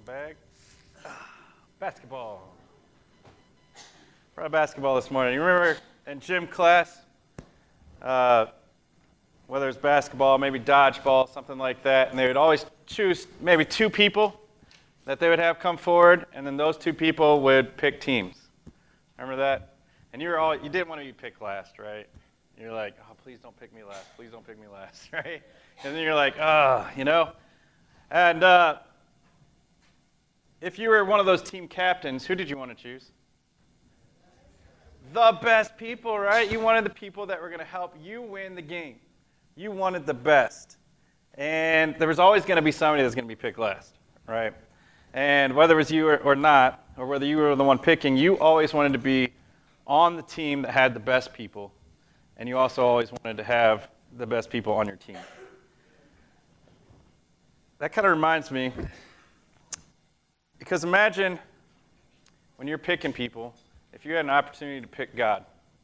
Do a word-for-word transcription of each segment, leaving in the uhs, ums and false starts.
bag. Ah, basketball. Brought basketball this morning. You remember in gym class, uh, whether it's basketball, maybe dodgeball, something like that, and they would always choose maybe two people that they would have come forward, and then those two people would pick teams. Remember that? And you were all you didn't want to be picked last, right? You're like, oh, please don't pick me last. Please don't pick me last, right? And then you're like, ah, oh, you know? And uh, if you were one of those team captains, who did you want to choose? The best people, right? You wanted the people that were going to help you win the game. You wanted the best. And there was always going to be somebody that's going to be picked last, right? And whether it was you or, or not, or whether you were the one picking, you always wanted to be on the team that had the best people. And you also always wanted to have the best people on your team. That kind of reminds me, because imagine when you're picking people, if you had an opportunity to pick God,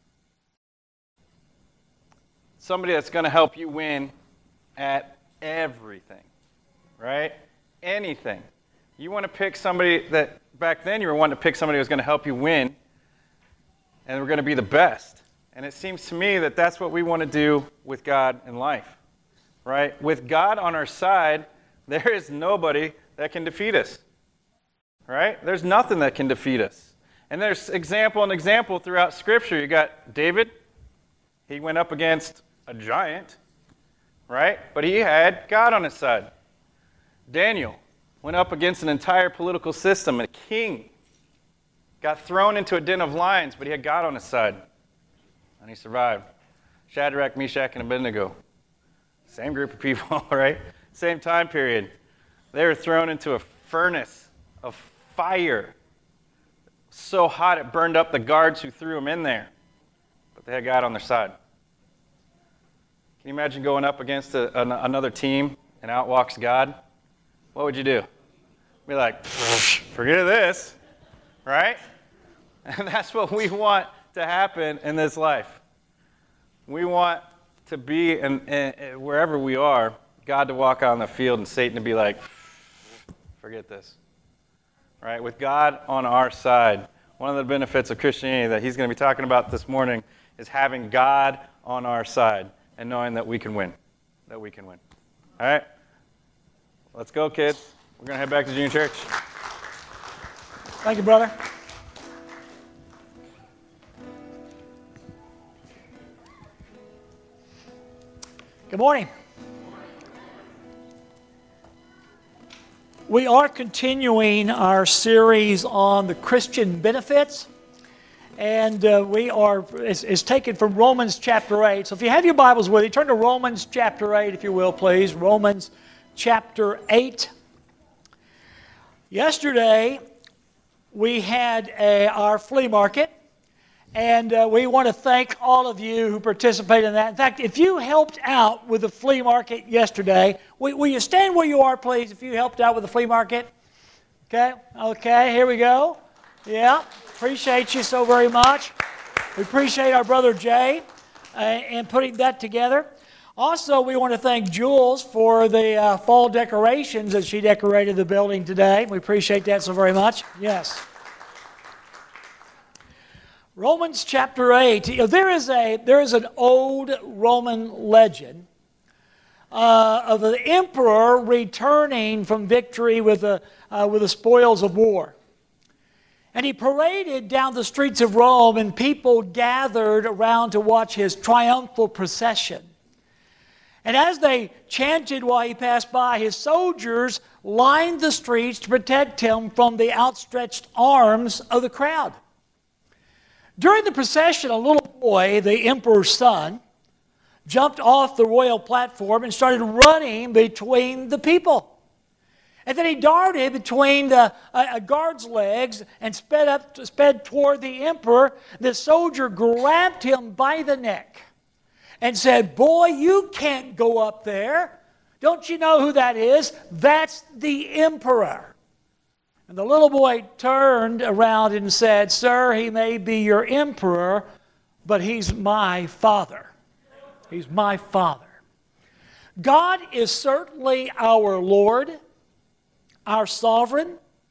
somebody that's going to help you win at everything, right? Anything. You want to pick somebody that, back then you were wanting to pick somebody who was going to help you win, and we're going to be the best. And it seems to me that that's what we want to do with God in life, right? With God on our side, there is nobody that can defeat us, right? There's nothing that can defeat us. And there's example and example throughout Scripture. You got David. He went up against a giant, right? But he had God on his side. Daniel went up against an entire political system, a king. Got thrown into a den of lions, but he had God on his side. And he survived. Shadrach, Meshach, and Abednego. Same group of people, right? Same time period. They were thrown into a furnace of fire. So hot it burned up the guards who threw them in there. But they had God on their side. Can you imagine going up against a, an, another team and out walks God? What would you do? Be like, forget this, right? And that's what we want to happen in this life. We want to be, in, in, wherever we are, God to walk out on the field and Satan to be like, forget this. Right? With God on our side, one of the benefits of Christianity that he's going to be talking about this morning is having God on our side and knowing that we can win. That we can win. All right? Let's go, kids. We're going to head back to junior church. Thank you, brother. Good morning. We are continuing our series on the Christian benefits, and uh, we are, it's, it's taken from Romans chapter eight. So if you have your Bibles with you, turn to Romans chapter eight, if you will, please. Romans chapter eight. Yesterday, we had a, our flea market, and uh, we want to thank all of you who participated in that. In fact, if you helped out with the flea market yesterday, will, will you stand where you are, please, if you helped out with the flea market? Okay, okay, here we go. Yeah, appreciate you so very much. We appreciate our brother Jay uh, in putting that together. Also, we want to thank Jules for the uh, fall decorations that she decorated the building today. We appreciate that so very much. Yes. Romans chapter eight. You know, there is a there is an old Roman legend uh, of the emperor returning from victory with the uh, with the spoils of war, and he paraded down the streets of Rome, and people gathered around to watch his triumphal procession. And as they chanted while he passed by, his soldiers lined the streets to protect him from the outstretched arms of the crowd. During the procession, a little boy, the emperor's son, jumped off the royal platform and started running between the people. And then he darted between the, a, a guard's legs and sped up, sped toward the emperor. The soldier grabbed him by the neck and said, "Boy, you can't go up there. Don't you know who that is? That's the emperor." And the little boy turned around and said, "Sir, he may be your emperor, but he's my father. He's my father." God is certainly our Lord, our sovereign,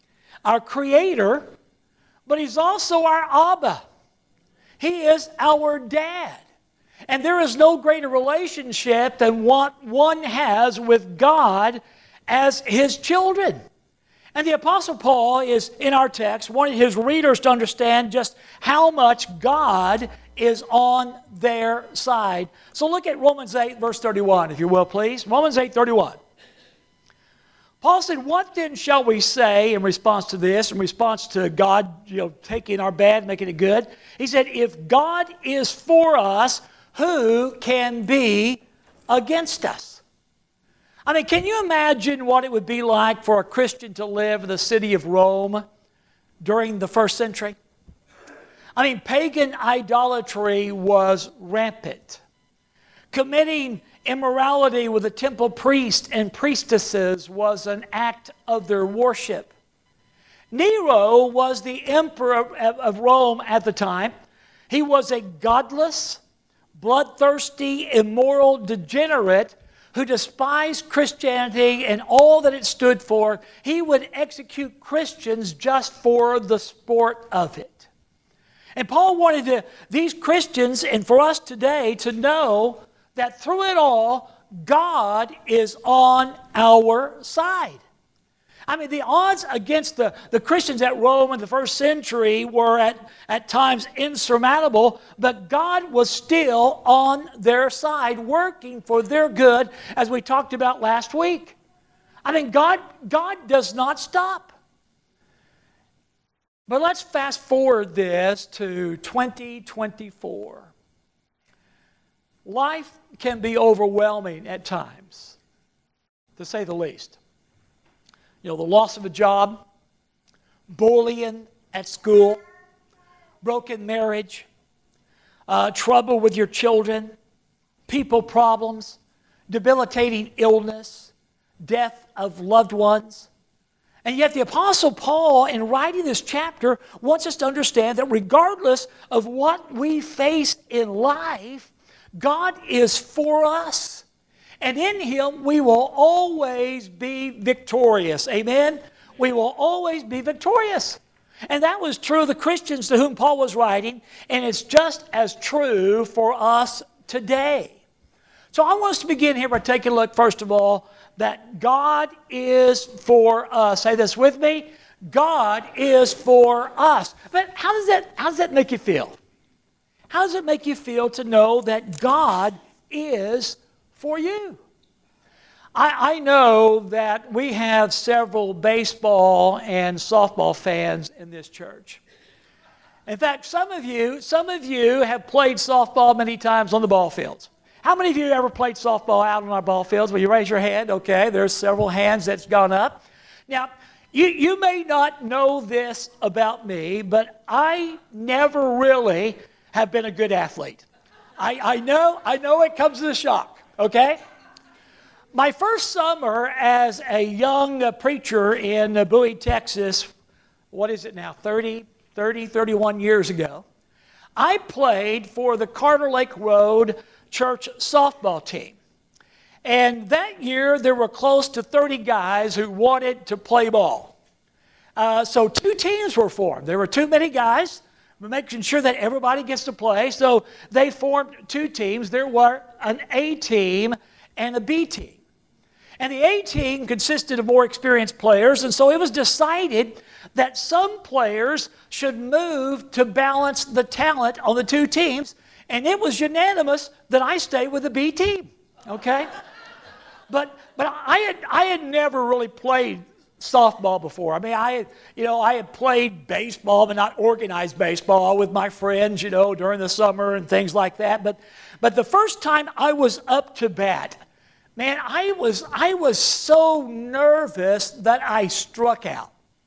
our Creator, but He's also our Abba. He is our dad. And there is no greater relationship than what one has with God as His children. And the Apostle Paul is, in our text, wanting his readers to understand just how much God is on their side. So look at Romans eight, verse thirty-one, if you will, please. Romans eight, thirty-one. Paul said, "What then shall we say in response to this, in response to God, you know, taking our bad, making it good?" He said, "If God is for us, who can be against us?" I mean, can you imagine what it would be like for a Christian to live in the city of Rome during the first century? I mean, pagan idolatry was rampant. Committing immorality with the temple priests and priestesses was an act of their worship. Nero was the emperor of Rome at the time. He was a godless, bloodthirsty, immoral degenerate who despised Christianity and all that it stood for. He would execute Christians just for the sport of it. And Paul wanted to, these Christians and for us today to know that through it all, God is on our side. I mean, the odds against the, the Christians at Rome in the first century were at, at times insurmountable, but God was still on their side, working for their good, as we talked about last week. I mean, God, God does not stop. But let's fast forward this to twenty twenty-four. Life can be overwhelming at times, to say the least. You know, the loss of a job, bullying at school, broken marriage, uh, trouble with your children, people problems, debilitating illness, death of loved ones. And yet the Apostle Paul, in writing this chapter, wants us to understand that regardless of what we face in life, God is for us. And in Him, we will always be victorious. Amen? We will always be victorious. And that was true of the Christians to whom Paul was writing, and it's just as true for us today. So I want us to begin here by taking a look, first of all, that God is for us. Say this with me. God is for us. But how does that, how does that make you feel? How does it make you feel to know that God is for you? I, I know that we have several baseball and softball fans in this church. In fact, some of you, some of you have played softball many times on the ball fields. How many of you ever played softball out on our ball fields? Will you raise your hand? Okay, there's several hands that's gone up. Now, you, you may not know this about me, but I never really have been a good athlete. I, I know, I know it comes as a shock, okay? My first summer as a young uh, preacher in uh, Bowie, Texas, what is it now, thirty, thirty, thirty-one years ago, I played for the Carter Lake Road Church softball team. And that year, there were close to thirty guys who wanted to play ball. Uh, so two teams were formed. There were too many guys, making sure that everybody gets to play. So they formed two teams. There were an A team and a B team. And the A team consisted of more experienced players, and so it was decided that some players should move to balance the talent on the two teams, and it was unanimous that I stay with the B team, okay? but but I had I had never really played softball before. I mean, I had, you know, I had played baseball, but not organized baseball with my friends, you know, during the summer and things like that. But but the first time I was up to bat, man, I was I was so nervous that I struck out.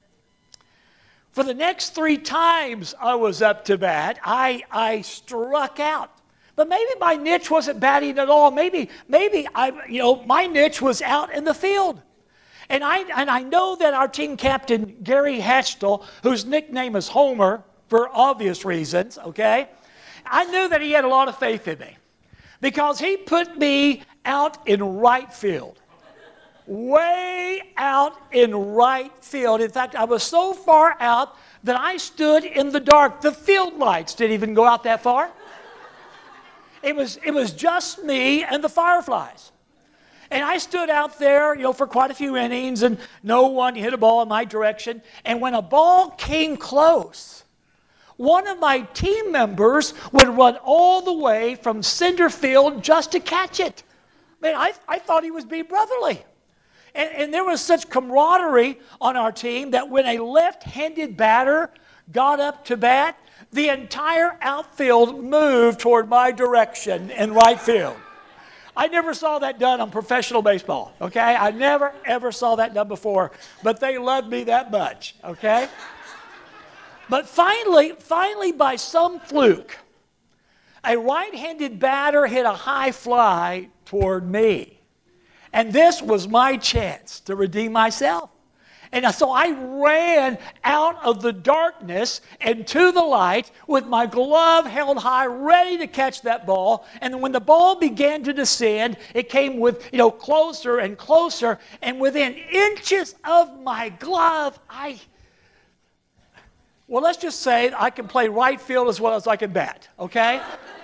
For the next three times I was up to bat, I I struck out. But maybe my niche wasn't batting at all. Maybe maybe I you know my niche was out in the field. And I and I know that our team captain Gary Hatchell, whose nickname is Homer for obvious reasons, okay? I knew that he had a lot of faith in me because he put me out in right field. way out in right field. In fact, I was so far out that I stood in the dark. The field lights didn't even go out that far. It was, it was just me and the Fireflies. And I stood out there, you know, for quite a few innings, and no one hit a ball in my direction. And when a ball came close, one of my team members would run all the way from center field just to catch it. Man, I, I thought he was being brotherly. And, and there was such camaraderie on our team that when a left-handed batter got up to bat, the entire outfield moved toward my direction in right field. I never saw that done on professional baseball, okay? I never, ever saw that done before, but they loved me that much, okay? But finally, finally, by some fluke, a right-handed batter hit a high fly toward me. And this was my chance to redeem myself. And so I ran out of the darkness and to the light with my glove held high, ready to catch that ball. And when the ball began to descend, it came with, you know, closer and closer. And within inches of my glove, I, well, let's just say I can play right field as well as I can bat, okay?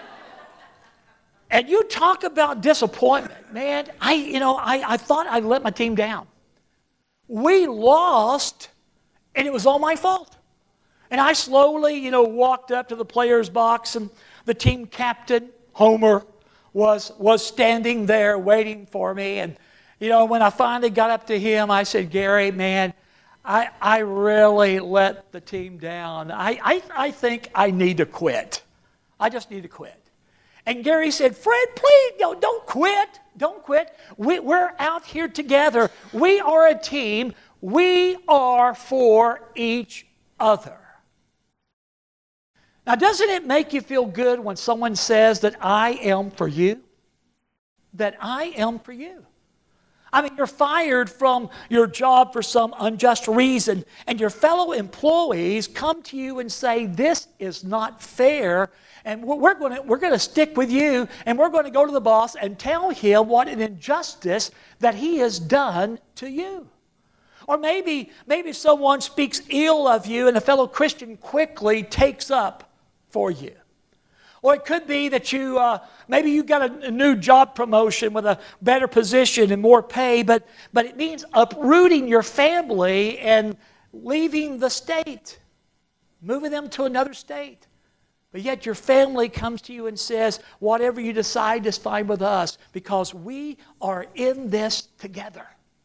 And you talk about disappointment, man. I, you know, I, I thought I'd let my team down. We lost, and it was all my fault. And I slowly, you know, walked up to the player's box, and the team captain, Homer, was, was standing there waiting for me. And, you know, when I finally got up to him, I said, Gary, man, I, I really let the team down. I, I, I think I need to quit. I just need to quit. And Gary said, Fred, please, no, don't quit. Don't quit. We, we're out here together. We are a team. We are for each other. Now, doesn't it make you feel good when someone says that I am for you? That I am for you. I mean, you're fired from your job for some unjust reason, and your fellow employees come to you and say, this is not fair, and we're going to, we're going to stick with you, and we're going to go to the boss and tell him what an injustice that he has done to you. Or maybe, maybe someone speaks ill of you, and a fellow Christian quickly takes up for you. Or it could be that you, uh, maybe you got a, a new job promotion with a better position and more pay, but, but it means uprooting your family and leaving the state, moving them to another state. But yet your family comes to you and says, whatever you decide is fine with us because we are in this together.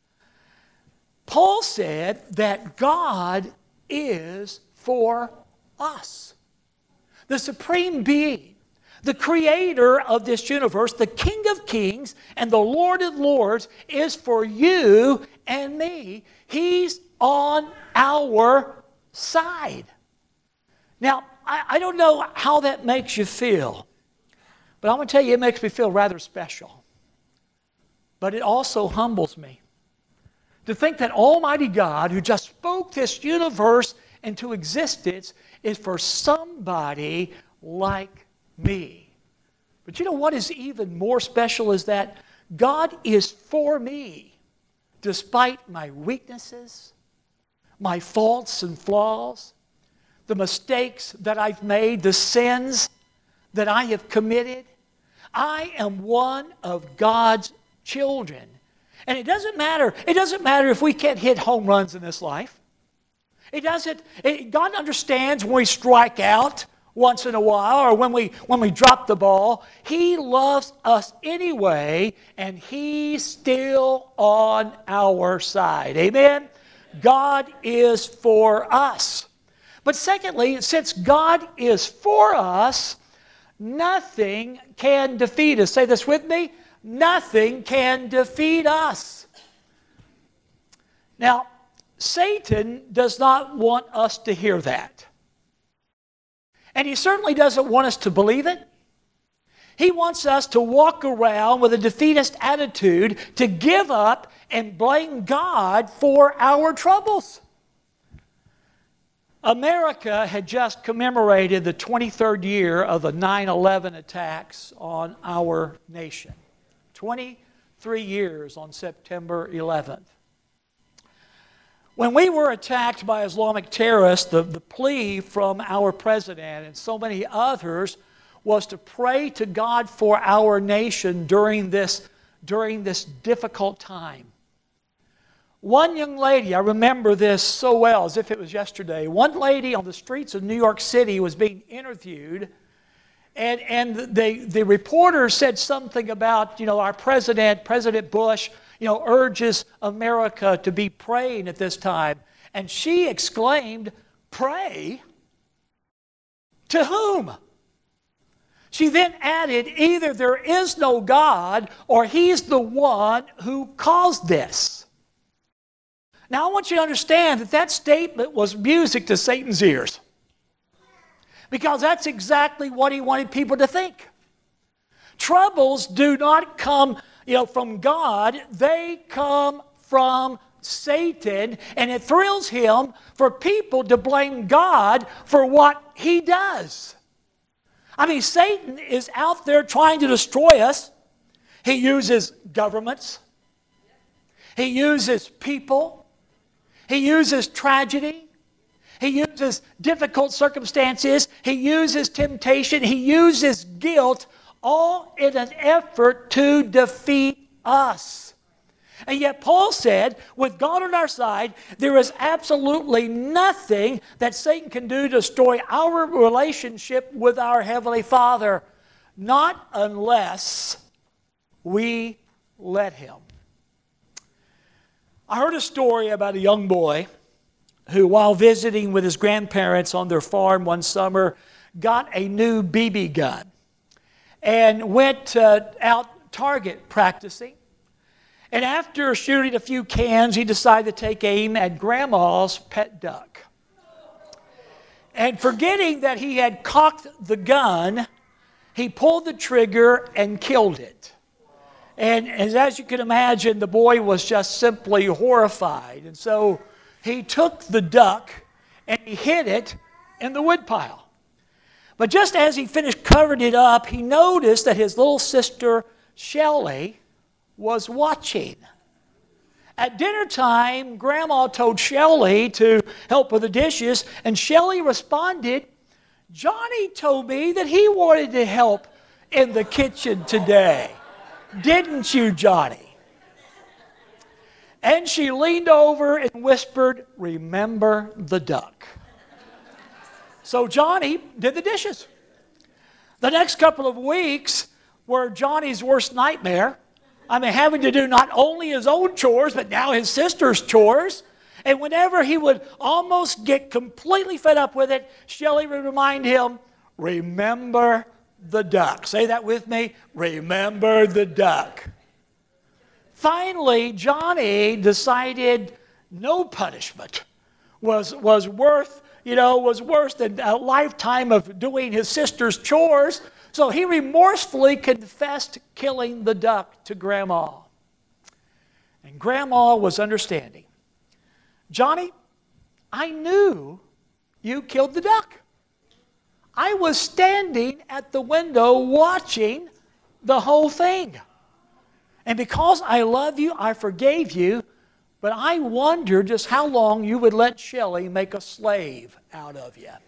Paul said that God is for us. The supreme being, the creator of this universe, the King of Kings and the Lord of Lords is for you and me. He's on our side. Now, I, I don't know how that makes you feel, but I'm going to tell you it makes me feel rather special. But it also humbles me to think that Almighty God, who just spoke this universe into existence, is for somebody like me. But you know what is even more special is that God is for me despite my weaknesses, my faults and flaws, the mistakes that I've made, the sins that I have committed. I am one of God's children. And it doesn't matter. It doesn't matter if we can't hit home runs in this life. It doesn't. It, God understands when we strike out once in a while or when we when we drop the ball. He loves us anyway, and He's still on our side. Amen? God is for us. But secondly, since God is for us, nothing can defeat us. Say this with me. Nothing can defeat us. Now, Satan does not want us to hear that. And he certainly doesn't want us to believe it. He wants us to walk around with a defeatist attitude, to give up and blame God for our troubles. America had just commemorated the twenty-third year of the nine eleven attacks on our nation. twenty, three years on September eleventh. When we were attacked by Islamic terrorists, the, the plea from our president and so many others was to pray to God for our nation during this, during this difficult time. One young lady, I remember this so well as if it was yesterday, one lady on the streets of New York City was being interviewed, and, and the, the reporter said something about, you know, our president, President Bush, you know, urges America to be praying at this time. And she exclaimed, "Pray? To whom?" She then added, "Either there is no God or He's the one who caused this." Now I want you to understand that that statement was music to Satan's ears, because that's exactly what he wanted people to think. Troubles do not come, you know, from God. They come from Satan, and it thrills him for people to blame God for what he does. I mean, Satan is out there trying to destroy us. He uses governments. He uses people. He uses tragedy. He uses difficult circumstances. He uses temptation. He uses guilt, all in an effort to defeat us. And yet Paul said, with God on our side, there is absolutely nothing that Satan can do to destroy our relationship with our Heavenly Father, not unless we let him. I heard a story about a young boy who, while visiting with his grandparents on their farm one summer, got a new B B gun and went uh, out target practicing. And after shooting a few cans, he decided to take aim at Grandma's pet duck. And forgetting that he had cocked the gun, he pulled the trigger and killed it. And as you can imagine, the boy was just simply horrified. And so he took the duck and he hid it in the woodpile. But just as he finished covering it up, he noticed that his little sister, Shelley, was watching. At dinner time, Grandma told Shelley to help with the dishes, and Shelley responded, "Johnny told me that he wanted to help in the kitchen today. Didn't you, Johnny?" And she leaned over and whispered, "Remember the duck." So Johnny did the dishes. The next couple of weeks were Johnny's worst nightmare. I mean, having to do not only his own chores, but now his sister's chores. And whenever he would almost get completely fed up with it, Shelley would remind him, "Remember the duck." Say that with me. Remember the duck. Finally, Johnny decided no punishment was, was worth, you know, was worse than a lifetime of doing his sister's chores. So he remorsefully confessed killing the duck to Grandma. And Grandma was understanding. "Johnny, I knew you killed the duck. I was standing at the window watching the whole thing. And because I love you, I forgave you, but I wondered just how long you would let Shelley make a slave out of you."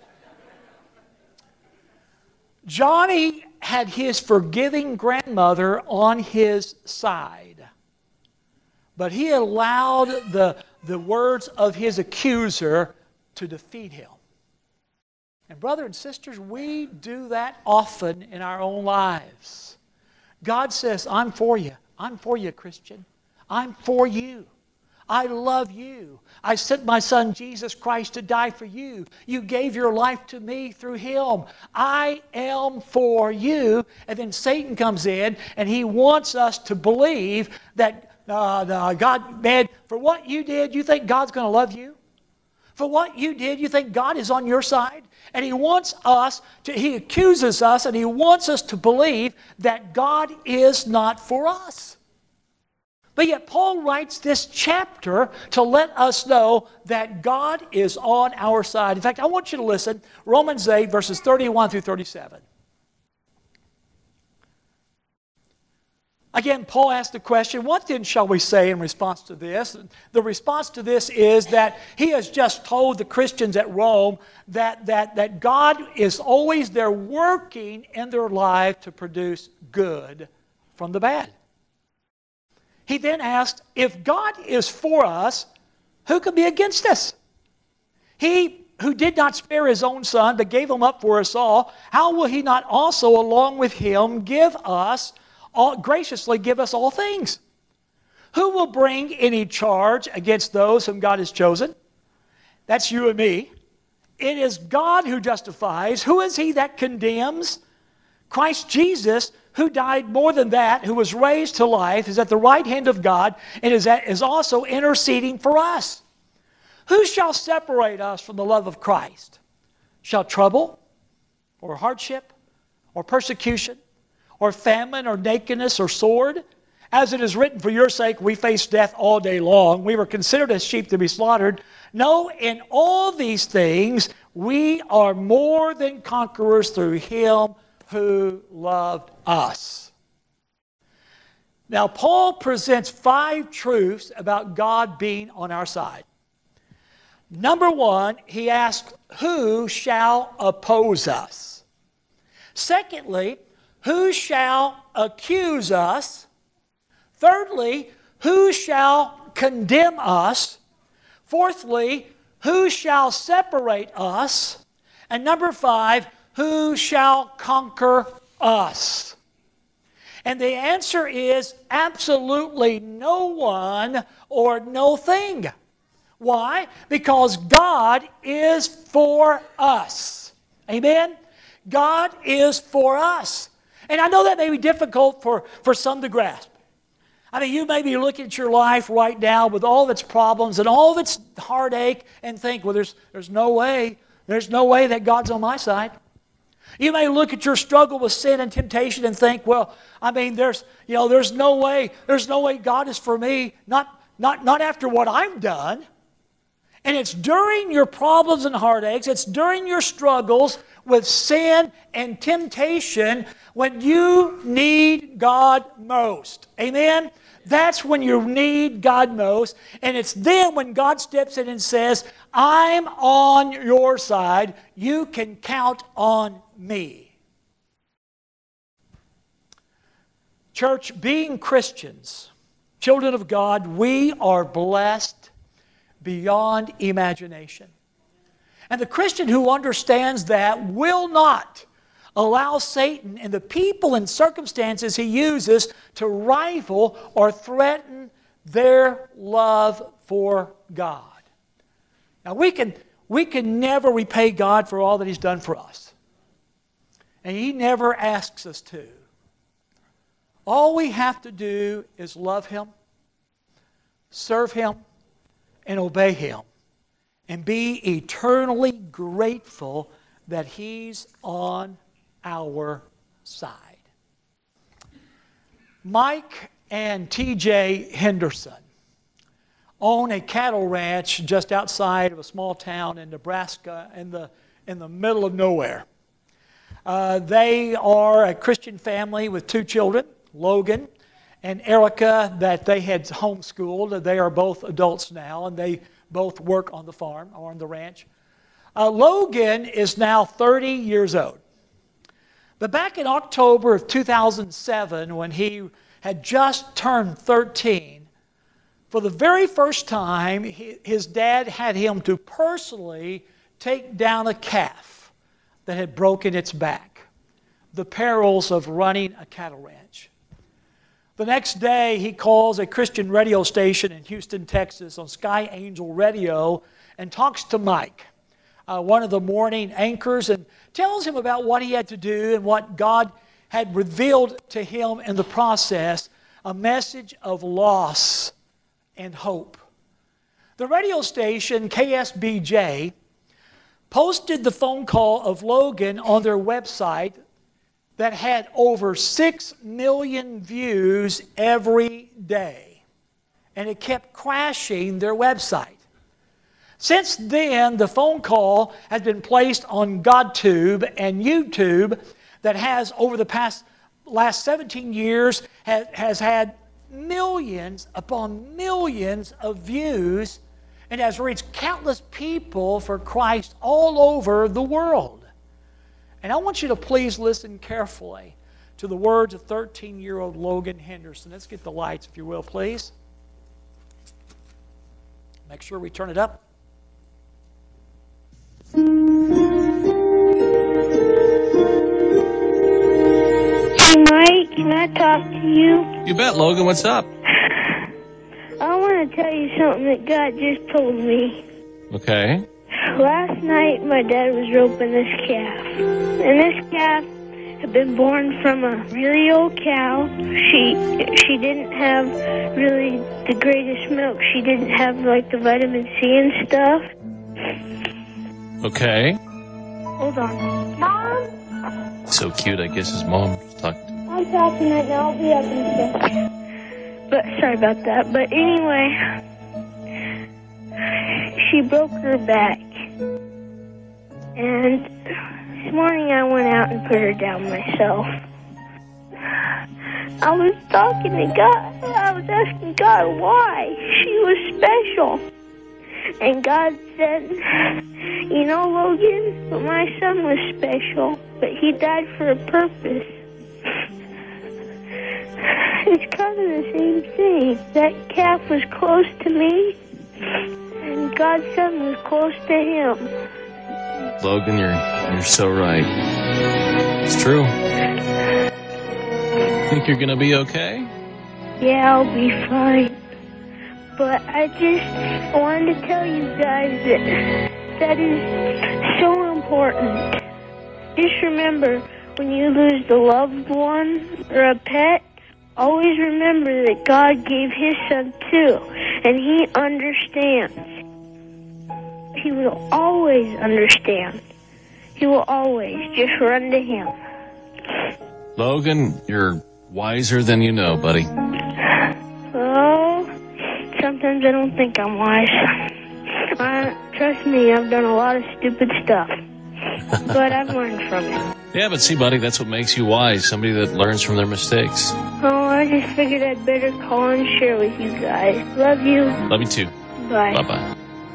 Johnny had his forgiving grandmother on his side, but he allowed the, the words of his accuser to defeat him. And brothers and sisters, we do that often in our own lives. God says, "I'm for you. I'm for you, Christian. I'm for you. I love you. I sent my son Jesus Christ to die for you. You gave your life to me through him. I am for you." And then Satan comes in and he wants us to believe that uh, uh, God, man, for what you did, you think God's going to love you? For what you did, you think God is on your side? And he wants us to, he accuses us and he wants us to believe that God is not for us. But yet Paul writes this chapter to let us know that God is on our side. In fact, I want you to listen. Romans eight, verses thirty-one through thirty-seven. Again, Paul asked the question, what then shall we say in response to this? The response to this is that he has just told the Christians at Rome that, that, that God is always there working in their life to produce good from the bad. He then asked, if God is for us, who can be against us? He who did not spare his own son, but gave him up for us all, how will he not also, along with him, give us, all, graciously give us all things? Who will bring any charge against those whom God has chosen? That's you and me. It is God who justifies. Who is he that condemns? Christ Jesus, who died more than that, who was raised to life, is at the right hand of God, and is, at, is also interceding for us. Who shall separate us from the love of Christ? Shall trouble, or hardship, or persecution, or famine, or nakedness, or sword? As it is written, for your sake we face death all day long. We were considered as sheep to be slaughtered. No, in all these things we are more than conquerors through him who loved us. Now, Paul presents five truths about God being on our side. Number one, he asks, who shall oppose us? Secondly, who shall accuse us? Thirdly, who shall condemn us? Fourthly, who shall separate us? And number five, who shall conquer us? And the answer is absolutely no one or no thing. Why? Because God is for us. Amen? God is for us. And I know that may be difficult for, for some to grasp. I mean, you may be looking at your life right now with all of its problems and all of its heartache and think, well, there's, there's no way, there's no way that God's on my side. You may look at your struggle with sin and temptation and think, well, I mean, there's, you know, there's no way, there's no way God is for me, not, not, not after what I've done. And it's during your problems and heartaches, it's during your struggles with sin and temptation when you need God most. Amen? That's when you need God most. And it's then when God steps in and says, I'm on your side. You can count on me. Church, being Christians, children of God, we are blessed beyond imagination. And the Christian who understands that will not allow Satan and the people and circumstances he uses to rival or threaten their love for God. Now we can, we can never repay God for all that he's done for us. And he never asks us to. All we have to do is love him, serve him, and obey him, and be eternally grateful that he's on our side. Mike and T J Henderson own a cattle ranch just outside of a small town in Nebraska in the, in the middle of nowhere. Uh, they are a Christian family with two children, Logan and Erica, that they had homeschooled. They are both adults now, and they both work on the farm or on the ranch. Uh, Logan is now thirty years old. But back in October of two thousand seven, when he had just turned thirteen, for the very first time, he, his dad had him to personally take down a calf that had broken its back. The perils of running a cattle ranch. The next day, he calls a Christian radio station in Houston, Texas, on Sky Angel Radio, and talks to Mike, uh, one of the morning anchors, and tells him about what he had to do and what God had revealed to him in the process, a message of loss and hope. The radio station, K S B J, posted the phone call of Logan on their website that had over six million views every day. And it kept crashing their website. Since then, the phone call has been placed on GodTube and YouTube that has, over the past last seventeen years has, has had millions upon millions of views and has reached countless people for Christ all over the world. And I want you to please listen carefully to the words of thirteen-year-old Logan Henderson. Let's get the lights, if you will, please. Make sure we turn it up. Hey, Mike, can I talk to you? You bet, Logan. What's up? I want to tell you something that God just told me. Okay. Last night, my dad was roping this calf. And this calf had been born from a really old cow. She she didn't have really the greatest milk. She didn't have, like, the vitamin C and stuff. Okay. Hold on. Mom? So cute. I guess his mom just talked to him. I'm talking right now. I'll be up in a second. But sorry about that. But anyway, she broke her back. And this morning I went out and put her down myself. I was talking to God. I was asking God why she was special. And God said, you know, Logan, but my son was special, but he died for a purpose. It's kind of the same thing. That calf was close to me, and God's son was close to him. Logan, you're you're so right. It's true. Think you're gonna be okay? Yeah, I'll be fine. But I just wanted to tell you guys that that is so important. Just remember, when you lose a loved one or a pet, always remember that God gave his son too, and he understands. He will always understand. He will always just run to him. Logan, you're wiser than you know, buddy. Oh, sometimes I don't think I'm wise. Uh, trust me, I've done a lot of stupid stuff. But I've learned from it. Yeah, but see, buddy, that's what makes you wise. Somebody that learns from their mistakes. Oh, I just figured I'd better call and share with you guys. Love you. Love you too. Bye. Bye-bye.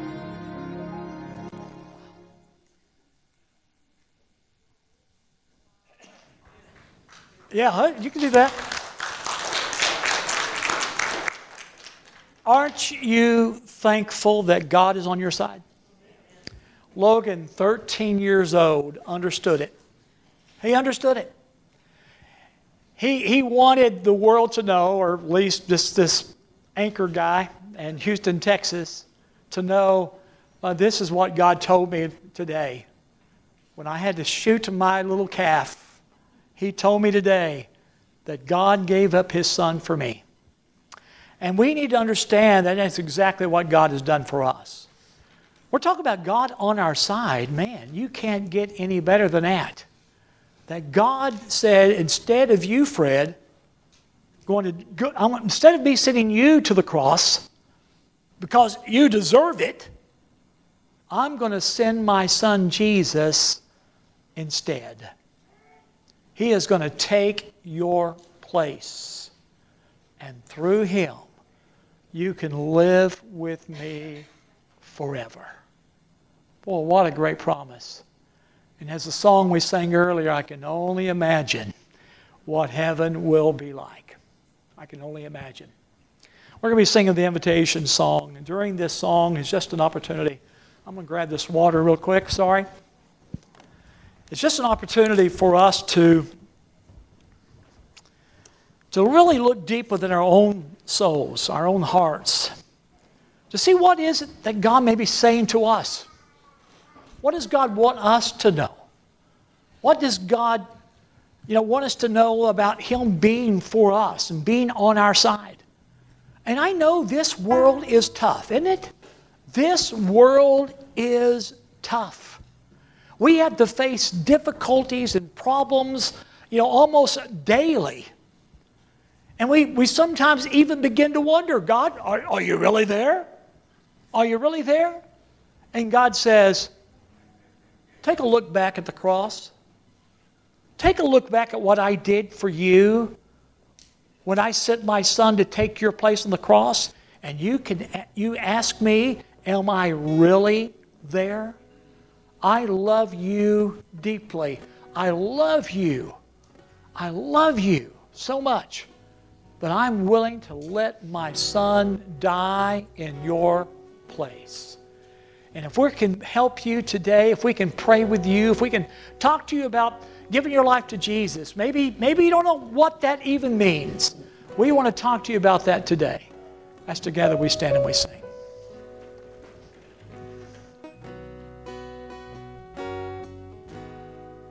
Yeah, huh? You can do that. Aren't you thankful that God is on your side? Logan, thirteen years old, understood it. He understood it. He, he wanted the world to know, or at least this, this anchor guy in Houston, Texas, to know uh, this is what God told me today. When I had to shoot my little calf, he told me today that God gave up his son for me. And we need to understand that that's exactly what God has done for us. We're talking about God on our side. Man, you can't get any better than that. That God said, instead of you, Fred, going to go, I want, instead of me sending you to the cross because you deserve it, I'm going to send my son Jesus instead. He is going to take your place. And through him, you can live with me forever. Boy, what a great promise. And as the song we sang earlier, I can only imagine what heaven will be like. I can only imagine. We're going to be singing the invitation song. And during this song is just an opportunity. I'm going to grab this water real quick, sorry. It's just an opportunity for us to, to really look deep within our own souls, our own hearts, to see what is it that God may be saying to us. What does God want us to know? What does God, you know, want us to know about him being for us and being on our side? And I know this world is tough, isn't it? This world is tough. We have to face difficulties and problems, you know, almost daily. And we, we sometimes even begin to wonder, God, are, are you really there? Are you really there? And God says, take a look back at the cross. take a look back at what I did for you when I sent my Son to take your place on the cross, and you can you ask me, am I really there? I love you deeply. I love you. I love you so much. But I'm willing to let my Son die in your place. And if we can help you today, if we can pray with you, if we can talk to you about giving your life to Jesus, maybe, maybe you don't know what that even means. We want to talk to you about that today. As together we stand and we sing.